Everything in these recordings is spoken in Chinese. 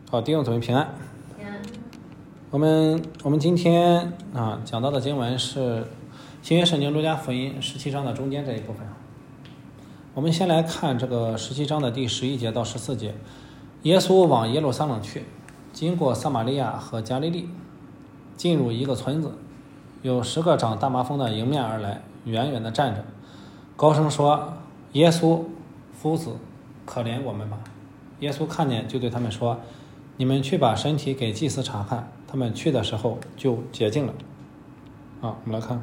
好，弟兄姊妹平安。 平安。 我们今天讲到的经文是新约圣经路加福音17章的中间这一部分。我们先来看这个17章的第11节到14节。耶稣往耶路撒冷去，经过撒玛利亚和加利利，进入一个村子，有10个长大麻风的迎面而来，远远地站着，高声说：耶稣夫子，可怜我们吧。耶稣看见，就对他们说：你们去把身体给祭司查看。他们去的时候就洁净了。我们来看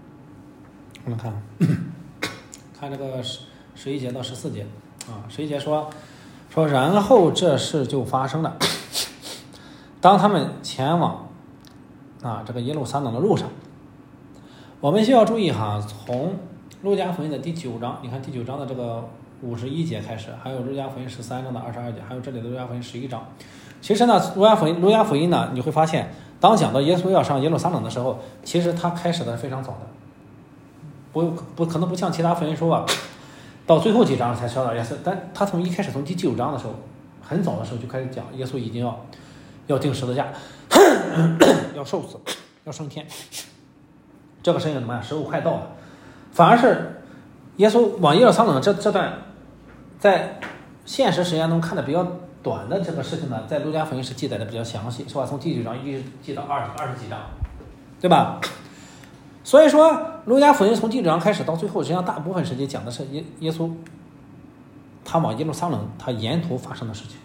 看这个11节到14节11节说然后这事就发生了。当他们前往这个耶路撒冷的路上，我们需要注意从路加福音的第9章，你看第9章的这个51节开始，还有路加福音13章的22节，还有这里的路加福音11章。其实呢，路加福音呢，你会发现，当讲到耶稣要上耶路撒冷的时候，其实他开始的非常早的，可能不像其他福音书到最后几章才说到耶稣，但他从一开始从第9章的时候，很早的时候就开始讲耶稣已经要钉十字架，要受死，要升天。这个事情怎么样？时候快到了，反而是耶稣往耶路撒冷这段，在现实时间中看的比较短的这个事情呢，在路加福音是记载的比较详细，是吧？从第9章一直记到20几章，对吧？所以说路加福音从第9章开始到最后，实际上大部分时间讲的是耶稣他往耶路撒冷他沿途发生的事情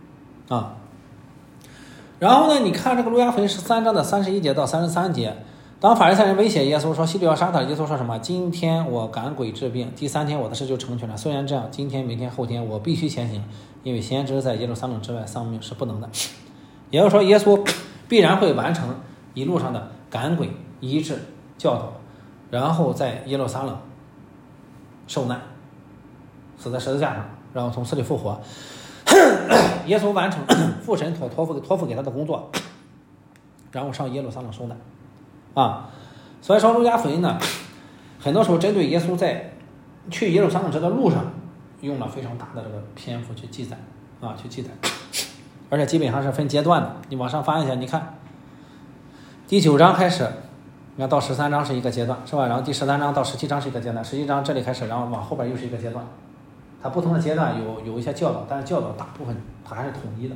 然后呢，你看这个路加福音13章的31节到33节，当法利赛人威胁耶稣说希律要杀他，耶稣说什么？今天我赶鬼治病，第3天我的事就成全了。虽然这样，今天明天后天我必须前行，因为先知在耶路撒冷之外丧命是不能的。也就是说，耶稣必然会完成一路上的赶鬼、医治、教导，然后在耶路撒冷受难，死在十字架上，然后从死里复活。耶稣完成父神托付给他的工作，然后上耶路撒冷受难所以说路加福音呢，很多时候针对耶稣在去耶路撒冷这个路上用了非常大的这个篇幅去记载而且基本上是分阶段的。你往上翻一下，你看第9章开始，你看到13章是一个阶段，是吧？然后第13章到17章是一个阶段，17章这里开始，然后往后边又是一个阶段。它不同的阶段有一些教导，但是教导大部分它还是统一的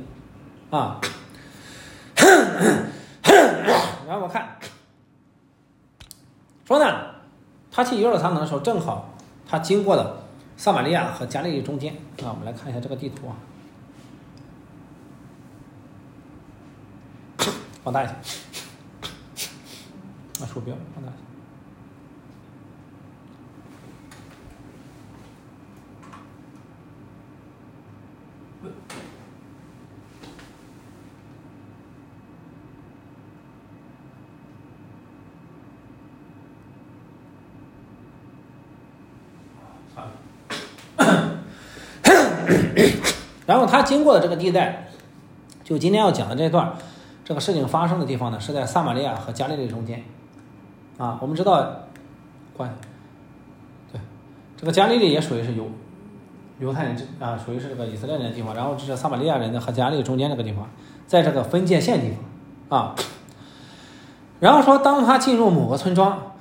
然后我看说呢，他去耶路撒冷的时候，正好他经过了撒玛利亚和加利利中间我们来看一下这个地图放大一下，鼠标放大一下。然后他经过的这个地带，就今天要讲的这段，这个事情发生的地方呢，是在撒玛利亚和加利利中间我们知道对，这个加利利也属于是犹太人属于是这个以色列人的地方，然后这是撒玛利亚人的和加利利中间这个地方，在这个分界线地方然后说当他进入某个村庄，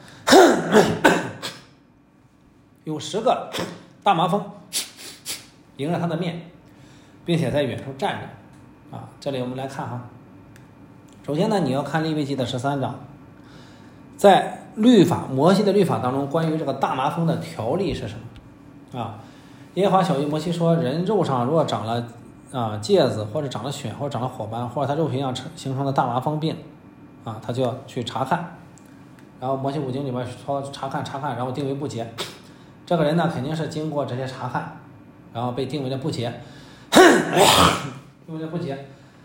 有10个大麻风迎着他的面，并且在远处站着这里我们来看首先呢，你要看利未记的13章，在摩西的律法当中，关于这个大麻风的条例是什么耶和华晓谕摩西说，人肉上如果长了疖子，或者长了癣，或者长了火斑，或者他肉皮上形成的大麻风病他就要去查看。然后摩西五经里边说查看，然后定为不洁。这个人呢，肯定是经过这些查看，然后被定为了不洁，定为了不洁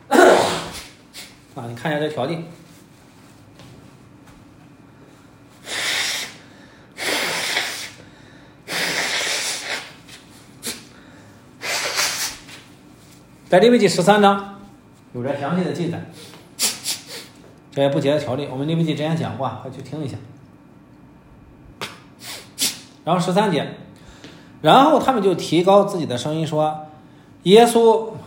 你看一下这条例。在利未记13章有着详细的记载，这些不洁的条例，我们利未记之前讲过，快去听一下。然后13节，然后他们就提高自己的声音说，耶稣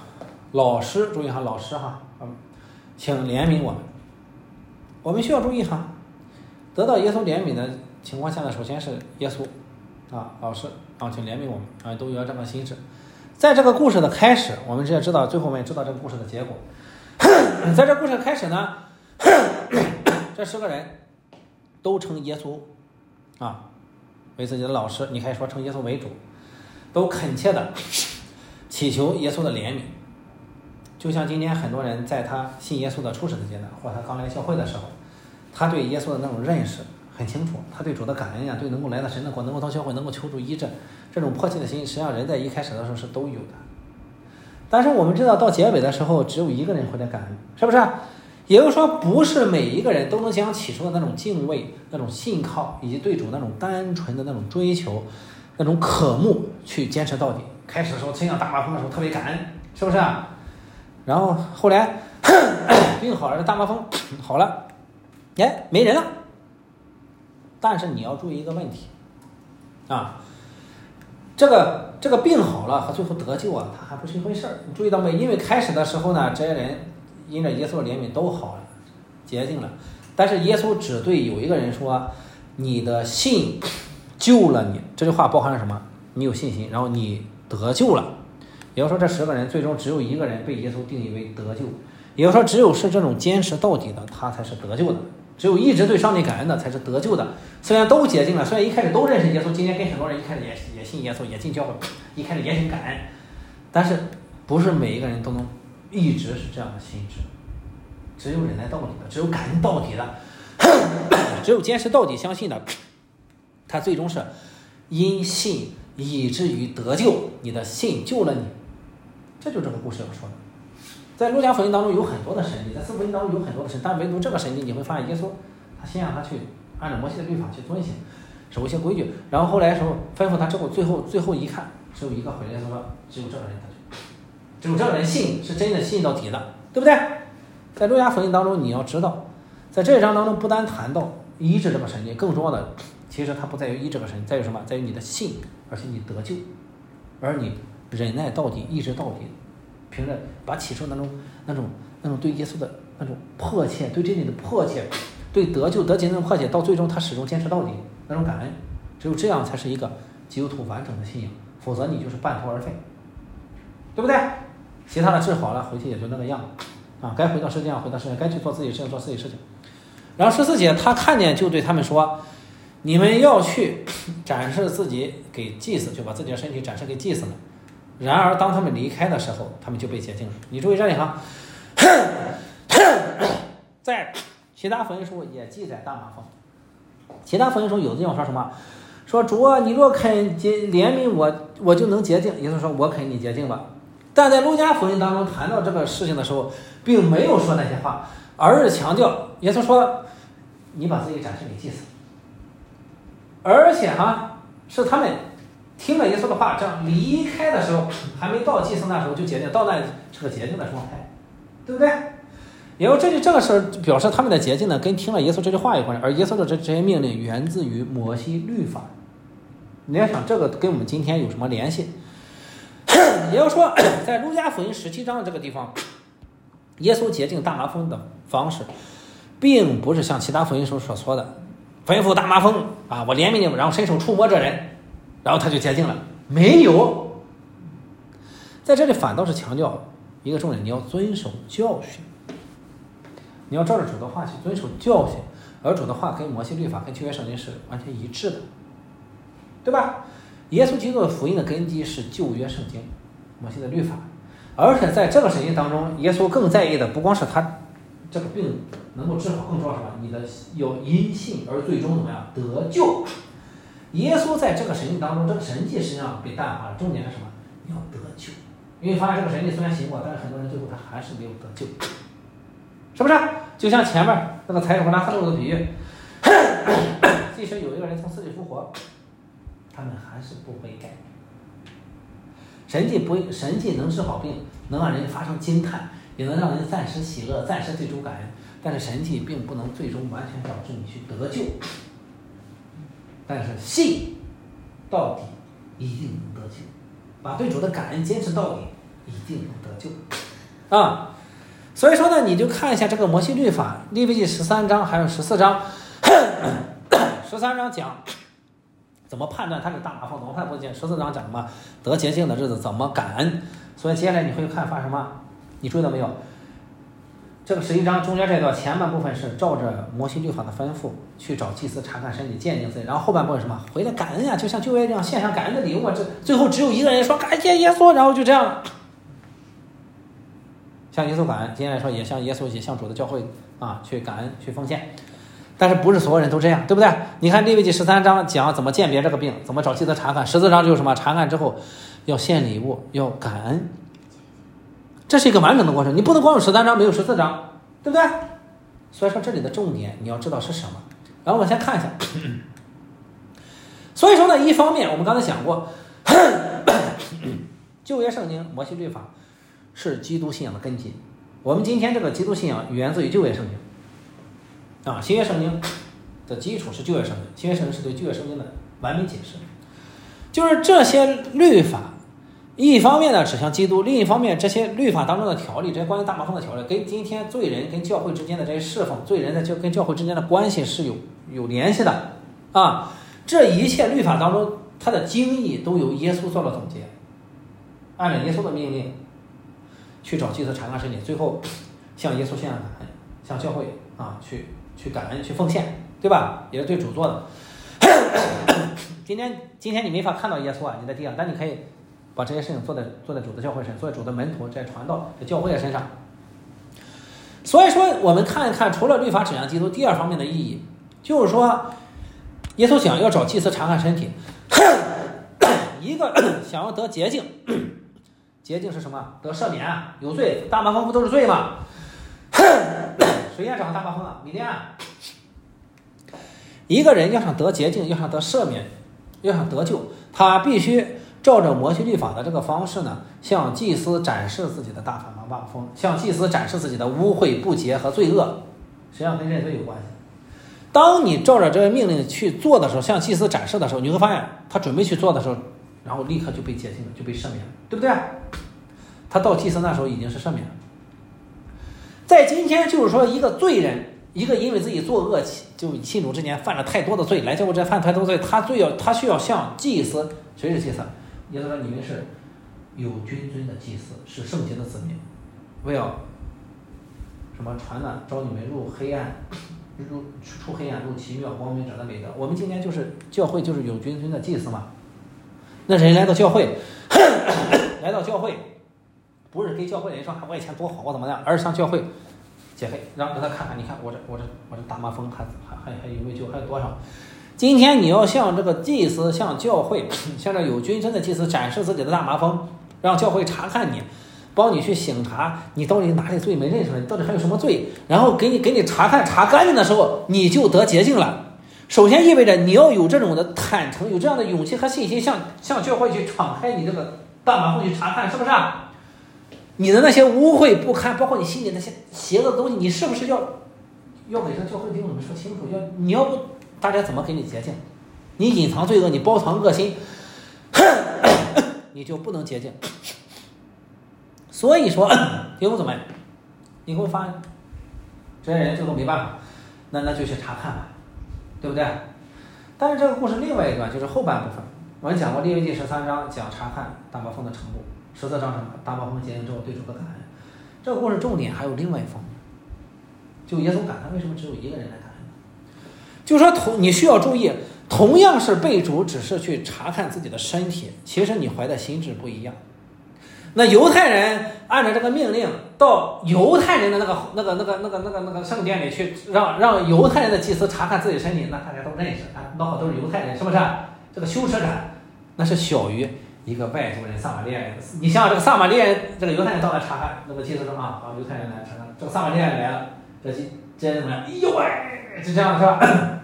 老师，注意哈，老师哈，请怜悯我们。我们需要注意哈，得到耶稣怜悯的情况下呢，首先是耶稣啊，老师啊，请怜悯我们啊，都有这个心智。在这个故事的开始，我们也知道，最后我们也知道这个故事的结果。在这故事开始呢，这10个人都称耶稣啊为自己的老师，你可以说称耶稣为主，都恳切的祈求耶稣的怜悯。就像今天很多人在他信耶稣的初始的阶段，或他刚来教会的时候，他对耶稣的那种认识很清楚，他对主的感恩呀，对能够来到神的国，能够到教会，能够求主医治，这种迫切的心，实际上人在一开始的时候是都有的。但是我们知道到结尾的时候，只有一个人会来感恩，是不是？也就是说，不是每一个人都能将起初的那种敬畏、那种信靠，以及对主那种单纯的那种追求、那种渴慕去坚持到底。开始的时候，亲像大麻风的时候特别感恩，是不是？然后后来病好了，大麻风好了，哎，没人了。但是你要注意一个问题啊，这个病好了和最后得救啊，它还不是一回事儿。你注意到没？因为开始的时候呢，这些人因着耶稣的怜悯都好了，洁净了。但是耶稣只对有一个人说：“你的信救了你。”这句话包含了什么？你有信心，然后你得救了。也就是说，这10个人最终只有一个人被耶稣定义为得救。也就是说，只有是这种坚持到底的，他才是得救的。只有一直对上帝感恩的才是得救的。虽然都洁净了，虽然一开始都认识耶稣，今天跟很多人一开始也信耶稣，也进教会，一开始也挺感恩，但是不是每一个人都能一直是这样的心智。只有忍耐到底的，只有感恩到底的，只有坚持到底相信的，他最终是因信以至于得救。你的信救了你，这就是这个故事要说的。在路加福音当中有很多的神迹，在四福音当中有很多的神，但唯独这个神迹你会发现，耶稣他先让他去按照摩西的律法去遵行，守一些规矩，然后后来的时候吩咐他之后，最后一看，只有一个回来，他说只有这个人得救，只有这个人信是真的信到底的，对不对？在路加福音当中，你要知道，在这一章当中不单谈到医治这个神迹，更重要的其实它不在于医治这个神迹，在于什么？在于你的信，而且你得救，而你忍耐到底，一直到底，凭着把起初那种对耶稣的那种迫切，对真理的迫切，对得救得洁净的迫切，到最终他始终坚持到底那种感恩，只有这样才是一个基督徒完整的信仰，否则你就是半途而废，对不对？其他的治好了，回去也就那个样啊，该回到世界上回到世界上，该去做自己的事情做自己的事情。然后14节他看见就对他们说，你们要去展示自己给祭司，就把自己的身体展示给祭司了。然而当他们离开的时候，他们就被洁净了。你注意这里哈，在其他福音书也记载大麻风，其他福音书有的地方说什么？说主啊，你若肯怜悯我，我就能洁净。耶稣说我肯你洁净吧。但在路加福音当中谈到这个事情的时候，并没有说那些话，而是强调耶稣说你把自己展示给祭司，而且是他们听了耶稣的话，这样离开的时候还没到祭司那时候就洁净，到那是个洁净的状态，对不对？然后这个事表示他们的洁净呢，跟听了耶稣这句话有关系，而耶稣的这些命令源自于摩西律法。你要想这个跟我们今天有什么联系？也就是说，在路加福音17章的这个地方，耶稣洁净大麻风的方式，并不是像其他福音书所说的吩咐大麻风啊，我怜悯你们，然后伸手触摸这人，然后他就洁净了。没有，在这里反倒是强调一个重点，你要遵守教训，你要照着主的话去遵守教训，而主的话跟摩西律法跟旧约圣经是完全一致的，对吧？耶稣基督的福音的根基是旧约圣经摩西的律法，而且在这个神经当中，耶稣更在意的不光是他这个病能够治好，更重要什么？你的有因信而最终怎么样得救。耶稣在这个神迹当中，这个神迹实际上被淡化了，重点是什么？你要得救。因为发现这个神迹虽然行过，但是很多人最后他还是没有得救，是不是？就像前面那个财主和拉撒路的比喻，即使有一个人从死里复活，他们还是不悔改。神迹能治好病，能让人发生惊叹，也能让人暂时喜乐，暂时对主感恩，但是神迹并不能最终完全导致你去得救。但是信到底一定能得救，把对主的感恩坚持到底，一定能得救。 啊。所以说呢，你就看一下这个摩西律法，利未记13章还有14章，13章讲怎么判断他是大麻风，怎么判断不14章讲什么得洁净的日子怎么感恩。所以接下来你会看发什么？你注意到没有？这个11章中间这段前半部分是照着摩西律法的吩咐去找祭司查看身体鉴定罪，然后后半部分什么？回来感恩呀，就像旧约这样献上感恩的礼物啊。这最后只有一个人说感谢耶稣，然后就这样向耶稣感恩。今天来说也向耶稣也向主的教会啊去感恩去奉献，但是不是所有人都这样，对不对？你看利未记13章讲怎么鉴别这个病，怎么找祭司查看，14章就是什么？查看之后要献礼物，要感恩。这是一个完整的过程，你不能光有13章没有14章，对不对？所以说这里的重点你要知道是什么。然后我们先看一下，所以说呢，一方面我们刚才讲过，旧约圣经摩西律法是基督信仰的根基。我们今天这个基督信仰源自于旧约圣经啊，新约圣经的基础是旧约圣经，新约圣经是对旧约圣经的完美解释。就是这些律法一方面呢指向基督，另一方面这些律法当中的条例，这些关于大麻风的条例跟今天罪人跟教会之间的这些侍奉，罪人跟教会之间的关系是有联系的啊。这一切律法当中它的精义都由耶稣做了总结，按照耶稣的命令去找祭司查看身体，最后向耶稣献上感恩，向教会啊去感恩去奉献，对吧？也是对主做的。今天你没法看到耶稣啊，你在地上，但你可以把这些事情做在主的教会上，做在主的门徒在传道在教会身上。所以说我们看一看，除了律法指向基督，第二方面的意义就是说，耶稣讲要找祭司查看身体，一个想要得洁净，洁净是什么？得赦免啊，有罪，大麻风不都是罪吗？谁家长大麻风啊？米甸啊。一个人要想得洁净，要想得赦免，要想得救，他必须照着摩西律法的这个方式呢，向祭司展示自己的大麻风，向祭司展示自己的污秽不洁和罪恶，实际上跟认罪有关系。当你照着这个命令去做的时候，向祭司展示的时候，你会发现他准备去做的时候，然后立刻就被洁净了，就被赦免了，对不对？他到祭司那时候已经是赦免了。在今天就是说，一个罪人，一个因为自己作恶，就信主之前犯了太多的罪，来教会之前犯太多罪，他需要向祭司，谁是祭司？耶稣说你们是有君尊的祭司，是圣洁的子民，为要什么传呢？招你们入黑暗，出黑暗入奇妙光明者的美德。我们今天就是教会，就是有君尊的祭司嘛。那人来到教会，不是给教会人说我以前多好我怎么样，而是向教会解黑，让他看看，你看我这大麻风还有没有救，还有多少？今天你要向这个祭司，向教会，向这有君尊的祭司展示自己的大麻风，让教会查看你，帮你去省察你到底哪里罪没认出来，你到底还有什么罪，然后给你查看查干净的时候，你就得洁净了。首先意味着你要有这种的坦诚，有这样的勇气和信心，向教会去敞开你这个大麻风去查看，是不是啊？你的那些污秽不堪，包括你心里那些邪恶的东西，你是不是要给这教会弟兄们说清楚？你要不大家怎么给你洁净？你隐藏罪恶，你包藏恶心，你就不能洁净。所以说，弟兄姊妹，你会发现这些人最后没办法，那就去查看吧，对不对？但是这个故事另外一段就是后半部分，我们讲过利未记13章讲查看大麻风的程度，14章什么大麻风洁净之后对主的感恩。这个故事重点还有另外一方面，就耶稣感恩为什么只有一个人来感恩？就是说你需要注意，同样是被主只是去查看自己的身体，其实你怀的心智不一样。那犹太人按照这个命令到犹太人的那个圣殿里去，让犹太人的祭司查看自己身体，那大家都认识啊，那好都是犹太人，是不是？这个羞耻感那是小于一个外族人撒玛利亚人。你想想这个撒玛利亚人，这个犹太人到来查看，那个祭司说啊，犹太人来查看，这个撒玛利亚人来了，这人怎么样？哎呦喂，就这样是吧？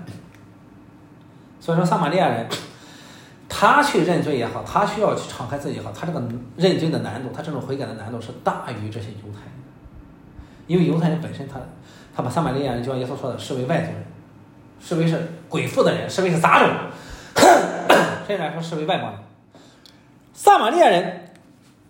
所以说撒玛利亚人他去认罪也好，他需要去敞开自己也好，他这个认罪的难度，他这种悔改的难度是大于这些犹太人。因为犹太人本身他把撒玛利亚人就像耶稣说的视为外族人，视为是鬼附的人，视为是杂种，甚至来说视为外邦人。撒玛利亚人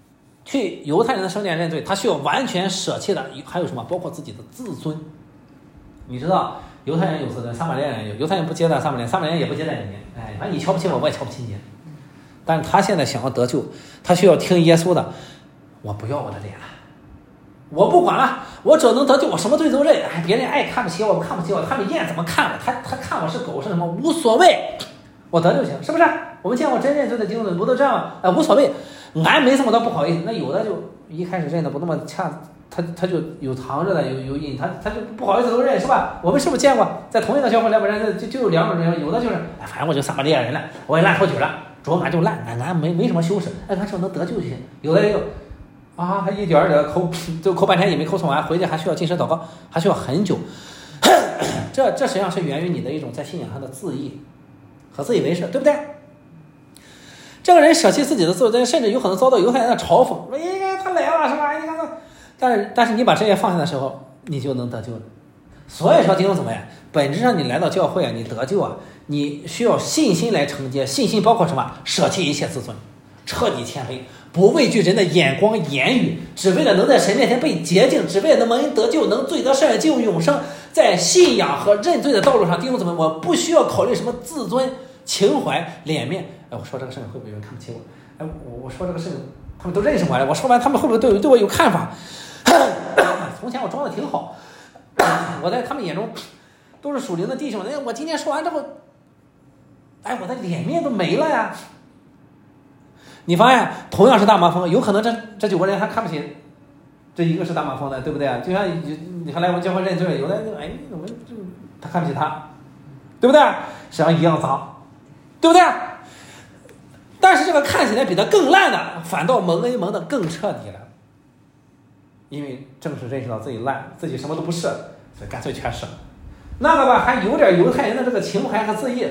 去犹太人的圣殿认罪，他需要完全舍弃的还有什么？包括自己的自尊。你知道犹太人有自尊，撒玛利亚人有，犹太人不接待撒玛利亚，撒玛利亚也不接待你，哎，反正你瞧不起我，我也瞧不起你。但是他现在想要得救，他需要听耶稣的，我不要我的脸了，我不管了，我只要能得救，我什么罪都认。哎，别人爱看不起我，看不起我，他们愿怎么看我，他看我是狗是什么无所谓，我得就行，是不是？我们见过真认罪的弟兄不都这样吗？无所谓，俺没这么多不好意思。那有的就一开始认的不那么恰，他就有藏着的，有印，他就不好意思都认，是吧？我们是不是见过在同一个教会里边人就有两种人，有的就是反正我就撒玛利亚人了，我也烂透底了，主要俺就烂，俺没什么羞耻，俺只要能得救就行。有的人啊，他一点点抠半天也没抠完，回去还需要进食祷告，还需要很久。这实际上是源于你的一种在信仰上的自义和自以为是，对不对？这个人舍弃自己的自尊，甚至有可能遭到犹太人的嘲讽，说：“哎，他来了是吧？你看他。”但是你把这些放下的时候，你就能得救了。所以说弟兄姊妹，本质上你来到教会啊，你得救啊，你需要信心来承接。信心包括什么？舍弃一切自尊，彻底谦卑，不畏惧人的眼光言语，只为了能在神面前被洁净，只为了能蒙恩得救，能罪得赦免，进入永生。在信仰和认罪的道路上，弟兄姊妹，我不需要考虑什么自尊、情怀、脸面。哎，我说这个事情会不会有人看不起我？哎，我说这个事情他们都认识我了，我说完他们会不会对我有看法？从前我装的挺好，我在他们眼中都是属灵的弟兄。我今天说完之后，哎，我的脸面都没了呀。你发现同样是大麻风，有可能这9个人还看不起这一个是大麻风的，对不对？就像你还来我们教会认罪，有的哎怎么他看不起他，对不对？实际上一样脏，对不对？但是这个看起来比他更烂的，反倒蒙恩蒙的更彻底了。因为正是认识到自己烂，自己什么都不是，所以干脆全是。那个吧，还有点犹太人的这个情怀和自义，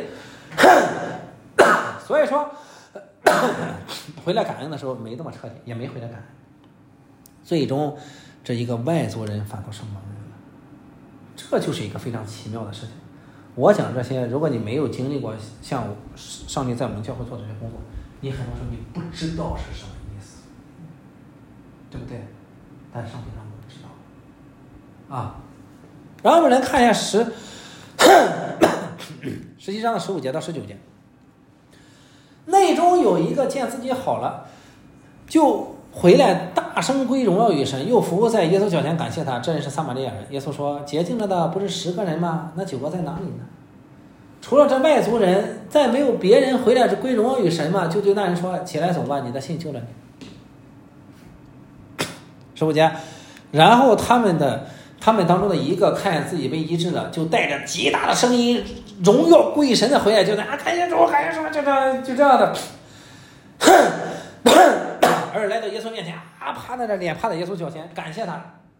所以说回来感恩的时候没那么彻底，也没回来感恩。最终这一个外族人反倒是蒙恩了，这就是一个非常奇妙的事情。我讲这些，如果你没有经历过像上帝在我们教会做这些工作，你很多时候你不知道是什么意思，对不对？但上帝让我们知道啊。然后我们来看一下17章的15节到19节，内中有一个见自己好了，就回来大声归荣耀与神，又伏在耶稣脚前感谢他。这人是撒玛利亚人。耶稣说：“洁净了的不是10个人吗？那9个在哪里呢？除了这外族人，再没有别人回来归荣耀与神吗？”就对那人说：“起来走吧，你的信救了你。”15节，然后他们当中的一个看见自己被医治了，就带着极大的声音荣耀归神的回来，就在感谢主，感谢主，就这样的，而来到耶稣面前趴在这脸趴在耶稣脚前感谢他。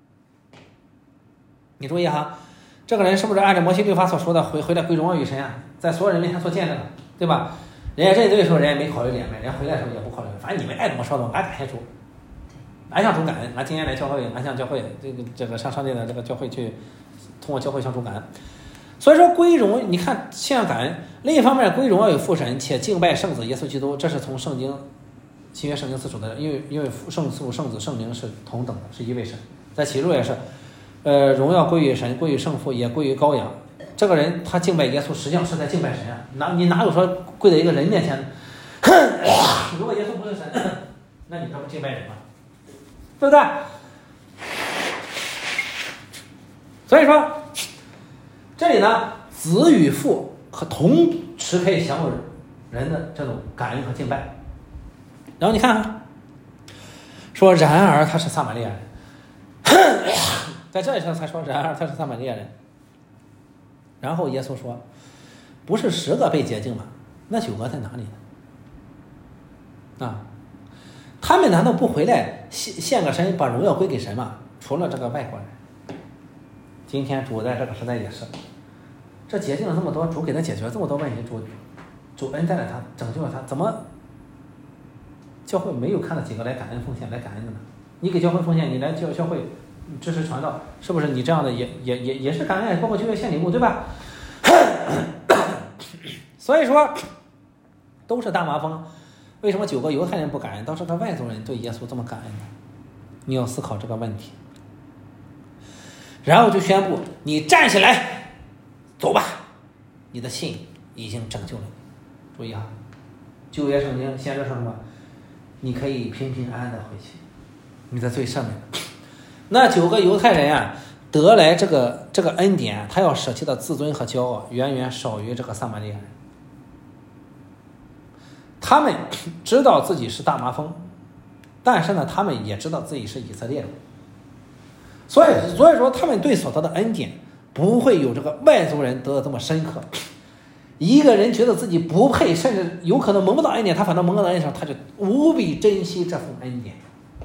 你注意哈，这个人是不是按照摩西律法所说的回来归荣耀与神啊？在所有人面前所见证的，对吧？人家认罪的时候，人家没考虑脸面，人家回来的时候也不考虑，反正你们爱怎么说怎么，俺感谢主。俺向主感恩，俺今天来教会，俺向教会这个上上帝的这个教会去，通过教会向主感恩。所以说归荣，你看向感恩。另一方面，归荣耀与父神，且敬拜圣子耶稣基督，这是从圣经新约圣经自主的，因为圣父、圣子、圣灵是同等的，是一位神。在启示录也是，荣耀归于神，归于圣父，也归于羔羊。这个人他敬拜耶稣，实际上是在敬拜神啊！你哪有说跪在一个人面前？如果耶稣不是神，那你这不敬拜人吗？对不对？所以说，这里呢，子与父和同时可以享有人的这种感恩和敬拜。然后你看看，说然而他是撒玛利亚人，在这里才说然而他是撒玛利亚人。然后耶稣说，不是10个被洁净吗？那9个在哪里呢？啊，他们难道不回来献个神，把荣耀归给神吗？除了这个外国人，今天主在这个时代也是，这洁净了这么多，主给他解决了这么多问题，主恩待了他，拯救了他，怎么教会没有看到几个来感恩奉献来感恩的呢？你给教会奉献，你来教会支持传道，是不是你这样的也是感恩？包括就业献礼物，对吧？所以说都是大麻风。 为什么9个犹太人不感恩，倒是个外族人对耶稣这么感恩呢？你要思考这个问题。然后就宣布你站起来走吧，你的信已经拯救了你。注意啊，旧约圣经先知说什么？你可以平平安安的回去，你的罪赦免了。那9个犹太人啊，得来这个恩典，他要舍弃的自尊和骄傲远远少于这个撒玛利亚人。他们知道自己是大麻风，但是呢，他们也知道自己是以色列人，所以说他们对所得的恩典不会有这个外族人得的这么深刻。一个人觉得自己不配，甚至有可能蒙不到恩典，他反倒蒙到恩典上，他就无比珍惜这份恩典。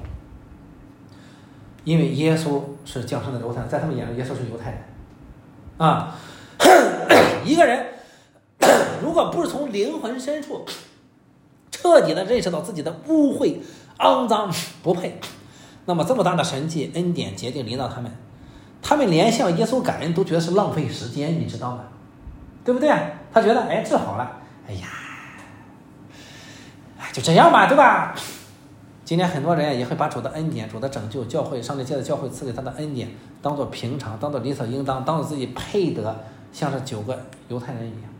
因为耶稣是降生的犹太人，在他们眼中耶稣是犹太人啊。一个人如果不是从灵魂深处彻底的认识到自己的污秽、肮脏、不配，那么这么大的神迹恩典捷径临到他们，他们连向耶稣感恩都觉得是浪费时间，你知道吗？对不对？他觉得治好了，哎呀，就这样吧，对吧？今天很多人也会把主的恩典、主的拯救、教会、上帝借着教会赐给他的恩典当作平常，当作理所应当，当作自己配得，像这9个犹太人一样。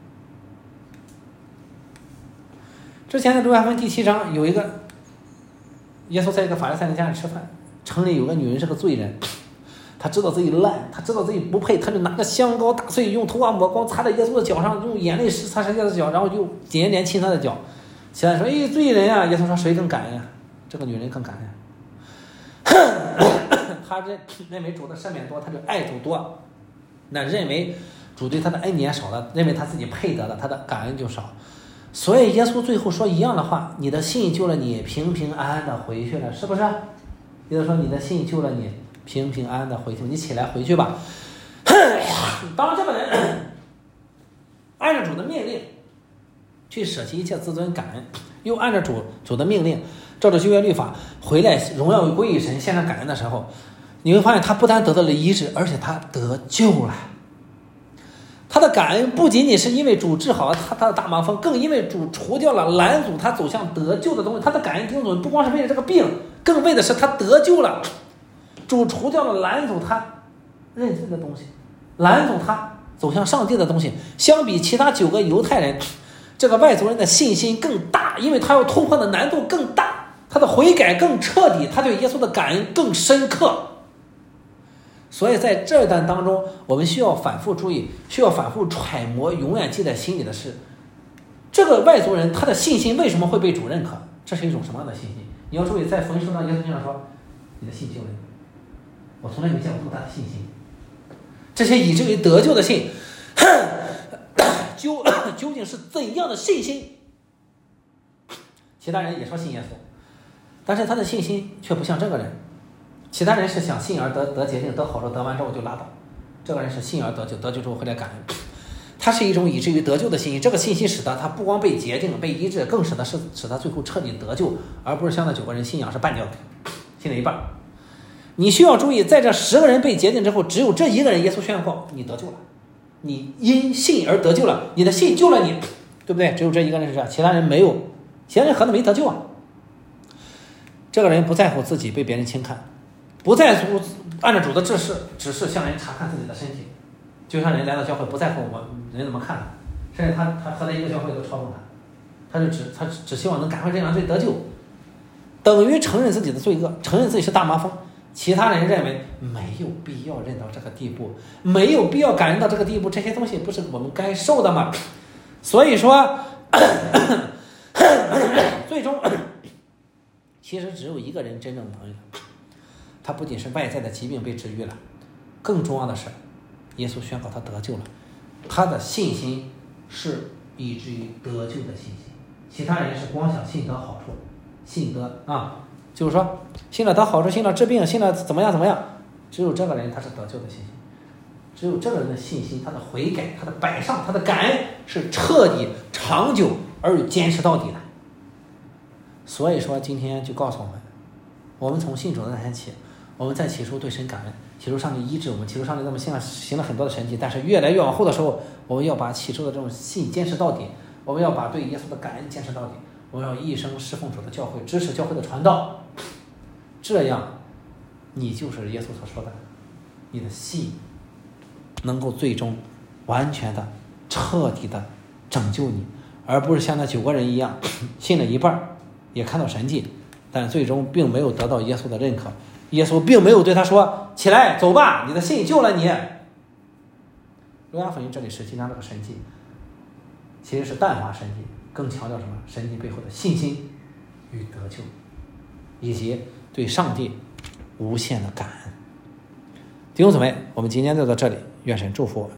之前的路加福音第7章有一个耶稣在一个法利赛人家里吃饭，城里有个女人是个罪人，她知道自己烂，她知道自己不配，她就拿个香膏打碎，用头发抹光，擦在耶稣的脚上，用眼泪擦耶稣的脚，然后就连连亲他的脚。其他人说：“哎，罪人啊！”耶稣说：“谁更感恩啊？这个女人更感恩。”他认为主的赦免多，他就爱主多；那认为主对他的恩典少的，认为他自己配得的，他的感恩就少。所以耶稣最后说一样的话：“你的信救了你，平平安安的回去了，是不是？”耶稣说：“你的信救了你，平平安安的回去，你起来回去吧。”当这个人按照主的命令去舍弃一切自尊感恩，又按照主的命令照着旧约律法回来荣耀归于神，献上感恩的时候，你会发现他不但得到了医治，而且他得救了。他的感恩不仅仅是因为主治好了他的大麻风，更因为主除掉了拦阻他走向得救的东西。他的感恩丁总不光是为了这个病，更为的是他得救了。主除掉了拦阻他认罪的东西，拦阻他走向上帝的东西。相比其他9个犹太人，这个外族人的信心更大，因为他要突破的难度更大，他的悔改更彻底，他对耶稣的感恩更深刻。所以在这段当中，我们需要反复注意，需要反复揣摩，永远记在心里的是，这个外族人他的信心为什么会被主认可？这是一种什么样的信心？你要注意，在福音书上耶稣经常说：“你的信救了你。”我从来没见过这么大的信心。这些以至于得救的信，究竟是怎样的信心？其他人也说信耶稣，但是他的信心却不像这个人。其他人是想信而得捷径，得好处，得完之后就拉倒。这个人是信而得救，得救之后回来感恩。他是一种以至于得救的信心，这个信心使得他不光被洁净、被医治，更使他最后彻底得救，而不是像那9个人信仰是半吊子，信了一半。你需要注意，在这10个人被洁净之后，只有这一个人耶稣宣告你得救了，你因信而得救了，你的信救了你，对不对？只有这一个人是这样，其他人没有，其他人何能没得救啊？这个人不在乎自己被别人轻看，不在乎按照主的指示向人查看自己的身体，就像人来到教会不在乎我人怎么看他，甚至他和在一个教会都嘲讽他只希望能赶快认完罪得救，等于承认自己的罪恶，承认自己是大麻风。其他人认为没有必要认到这个地步，没有必要感恩到这个地步，这些东西不是我们该受的吗？所以说最终其实只有一个人真正能忍，他不仅是外在的疾病被治愈了，更重要的是耶稣宣告他得救了，他的信心是以至于得救的信心。其他人是光想信得好处，信得就是说信了得好处，信了治病，信了怎么样，只有这个人他是得救的信心，只有这个人的信心，他的悔改，他的摆上，他的感恩是彻底长久而坚持到底的。所以说今天就告诉我们从信主的那天起，我们在起初对神感恩，起初上帝医治我们，起初上帝这么行了很多的神迹，但是越来越往后的时候，我们要把起初的这种信坚持到底，我们要把对耶稣的感恩坚持到底， 我要一生侍奉主的教会，支持教会的传道，这样你就是耶稣所说的，你的信能够最终完全的彻底的拯救你，而不是像那9个人一样信了一半，也看到神迹，但最终并没有得到耶稣的认可。耶稣并没有对他说起来走吧，你的信救了你。路加福音这里实际上这个神迹其实是淡化神迹，更强调什么？神迹背后的信心与得救，以及对上帝无限的感恩。弟兄姊妹，我们今天就到这里，愿神祝福我们。